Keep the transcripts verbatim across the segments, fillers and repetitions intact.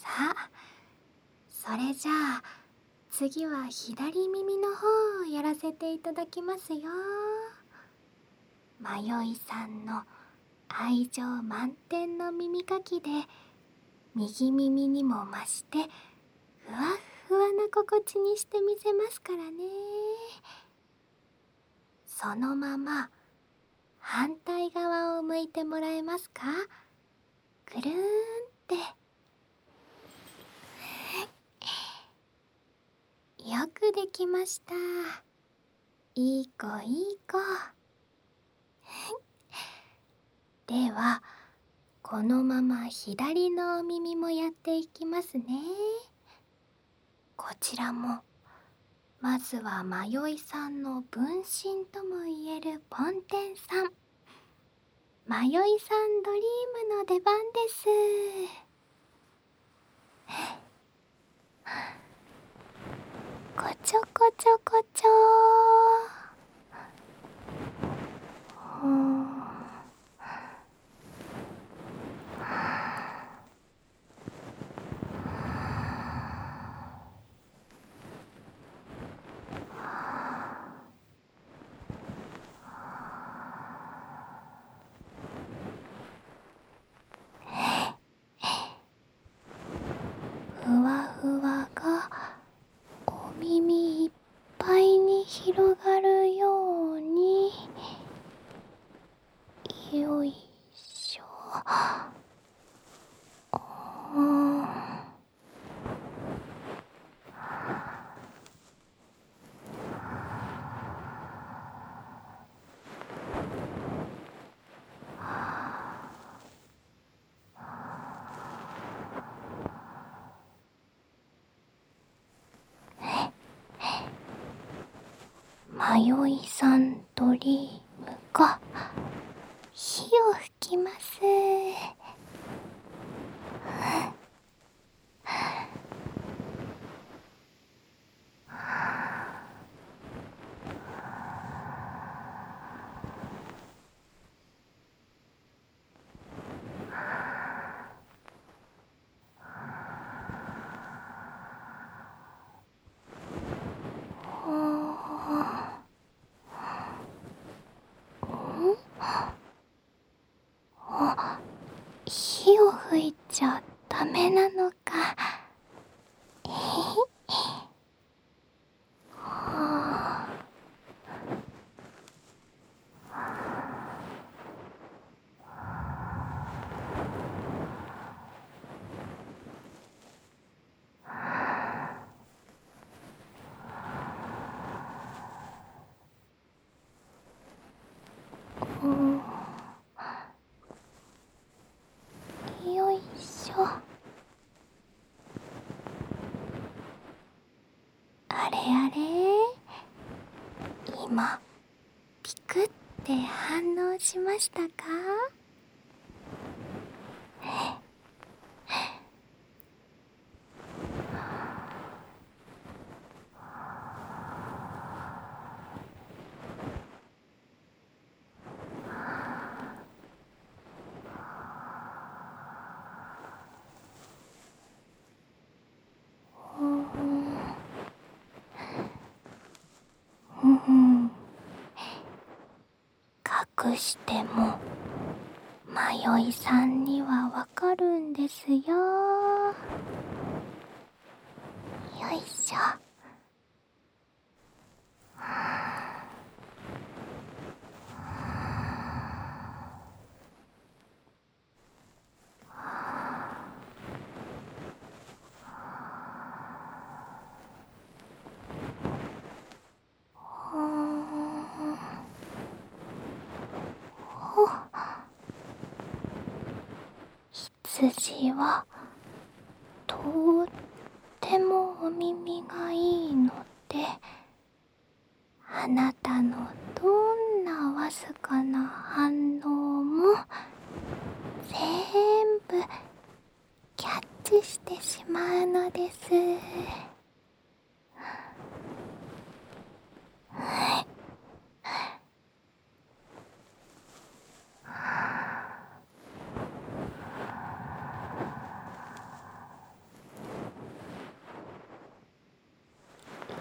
さあ、それじゃあ次は左耳の方をやらせていただきますよ。まよいさんの愛情満点の耳かきで右耳にも増してふわっふわな心地にしてみせますからね。そのまま反対側を向いてもらえますか？ぐるーんって。よくできました。いい子いい子。ではこのまま左のお耳もやっていきますね。こちらもまずはまよいさんの分身ともいえるポンテンさん、まよいさんドリームの出番です。こちょこちょこちょー。うーん。ふわふわがお耳いっぱいに広がるように、よいしょ。うーん。まよいさんドリームが火を吹きます。あ、火を吹いちゃダメなのか。えへへ。はあ。うん、よいしょ。あれあれ、今ピクって反応しましたか？うんうん、隠してもまよいさんにはわかるんですよ。よいしょ。うーん。ほっ。羊はとってもお耳がいいので、あなたのどんなわずかな反応も全部キャッチしてしまうのです。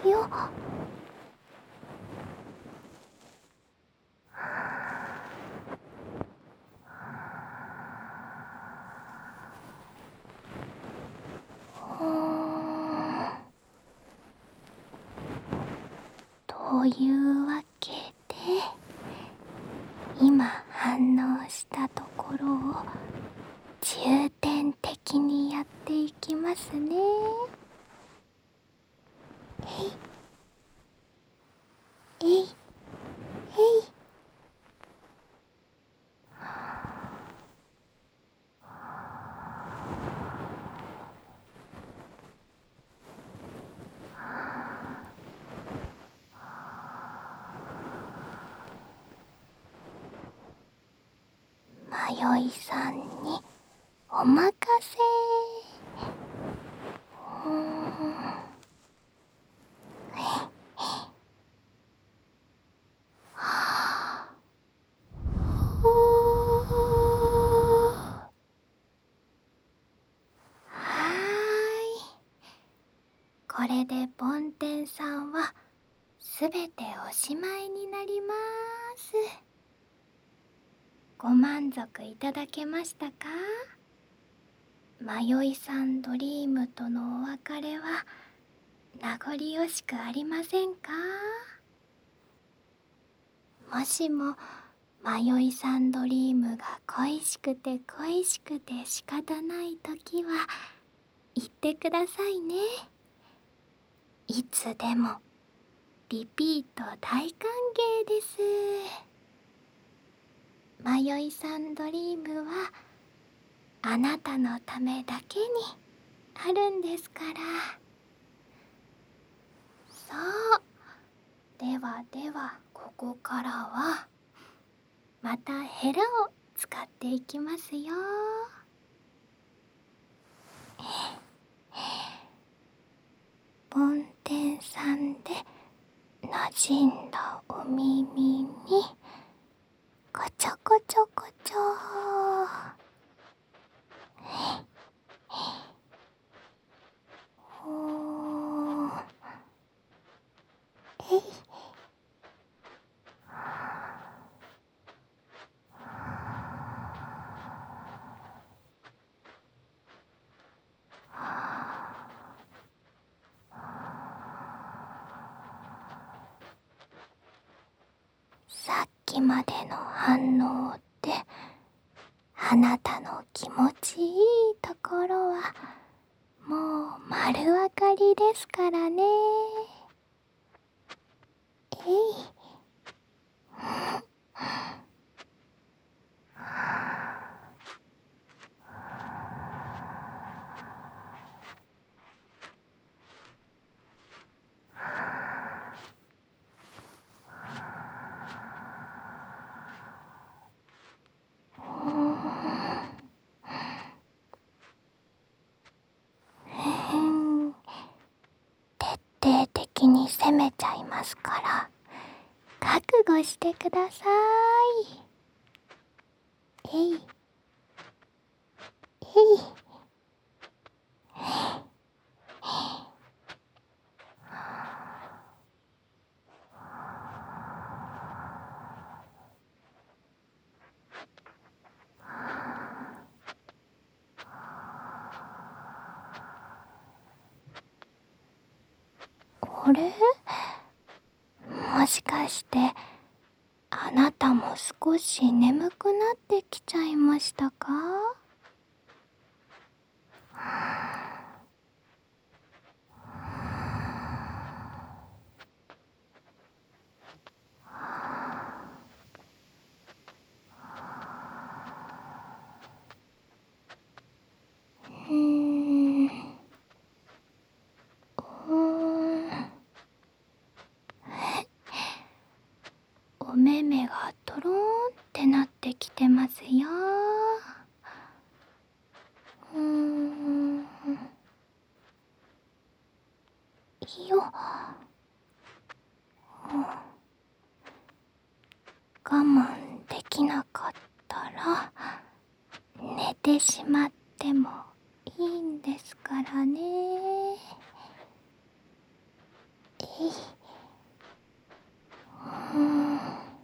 よ。ほーん。というわけで、今反応したところを重点的にやっていきますね。えいえいえい。迷いさんにお任せ。うーん。ほー。はーい。これで梵天さんはすべておしまいになります。ご満足いただけましたか？迷いさんドリームとのお別れは名残惜しくありませんか？もしも迷いさんドリームが恋しくて恋しくて仕方ないときは言ってくださいね。いつでもリピート大歓迎です。迷いさんドリームはあなたのためだけにあるんですから。さあ、ではではここからはまたヘラを使っていきますよ。梵天さんで馴染んだお耳にこちょこちょこちょ。ほー。えい。さっきまでの反応ってあなたの気持ちいいところはもう丸分かりですからね。えい。うーん。うん。徹底的に攻めちゃいますから覚悟してください。えいえい。あれ？もしかしてあなたも少し眠くなってきちゃいましたか？うーん。うーん。お目目がトローンってなってきてますよ。うーん。よっ。我慢できなかったら寝てしまってもいいんですからね。えい。うーん。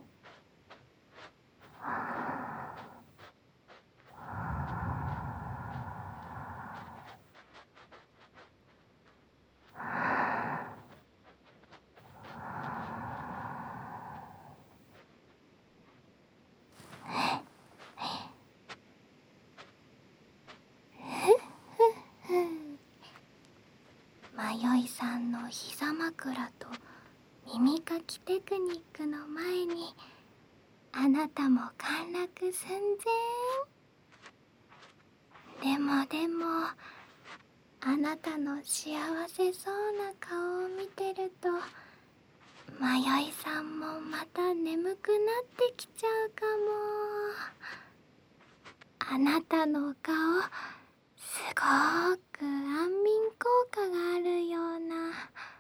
迷いさんの膝枕と耳かきテクニックの前にあなたも陥落寸前。でもでもあなたの幸せそうな顔を見てると迷いさんもまた眠くなってきちゃうかも。あなたの顔すごーく安眠効果があるような。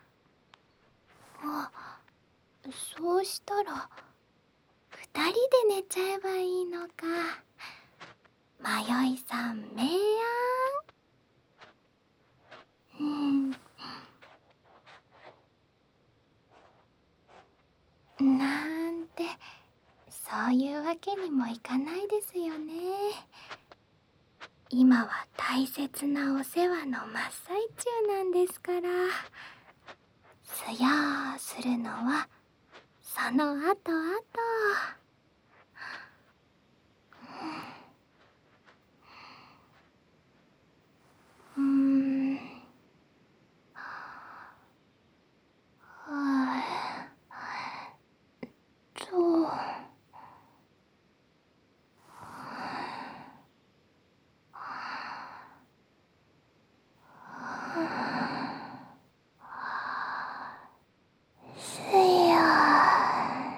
あ、そうしたら二人で寝ちゃえばいいのか。迷いさん明暗。うんなんてそういうわけにもいかないですよね。今は大切なお世話の真っ最中なんですから。すやーするのはそのあとあと。うーん。はぁと。すや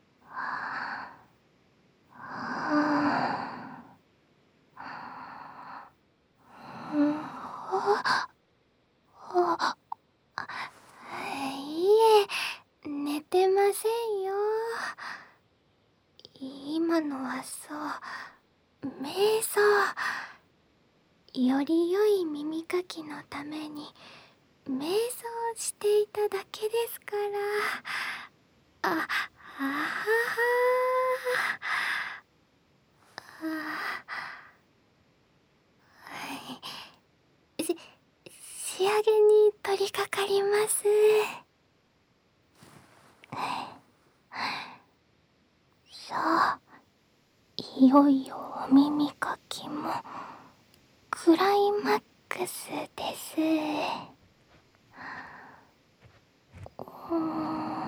ー。うん。ああいえ、寝てませんよ。今のはそう、瞑想。より良い耳かきのために瞑想していただけですから。あ、あははあ。し、仕上げに取り掛かります。さあ、いよいよお耳かきもクライマックスです。うーん。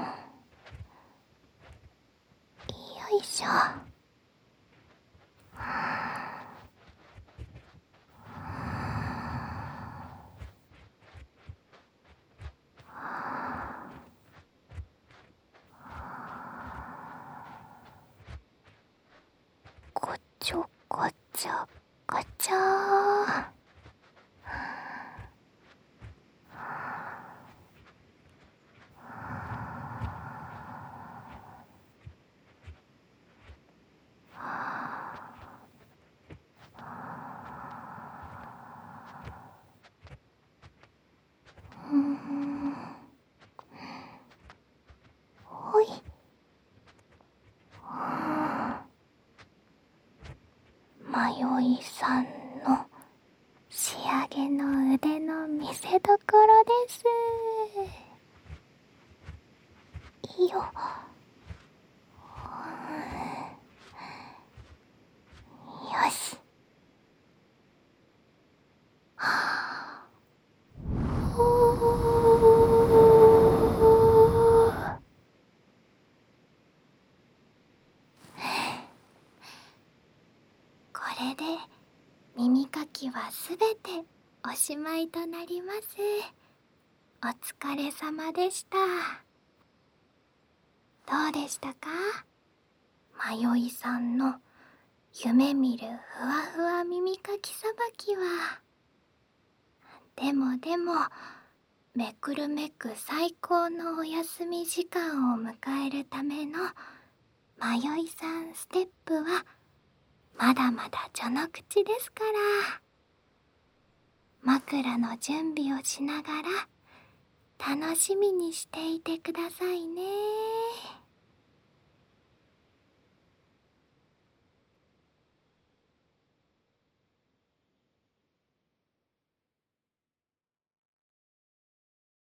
よいしょ。こちょこちょこちょー。うーん。ほい。迷いさんの仕上げの腕の見せどころです。いいよ。よし。これで耳かきはすべておしまいとなります。お疲れ様でした。どうでしたか？迷いさんの夢見るふわふわ耳かきさばきは。でもでもめくるめく最高のお休み時間を迎えるための迷いさんステップはまだまだ序の口ですから。枕の準備をしながら楽しみにしていてくださいね。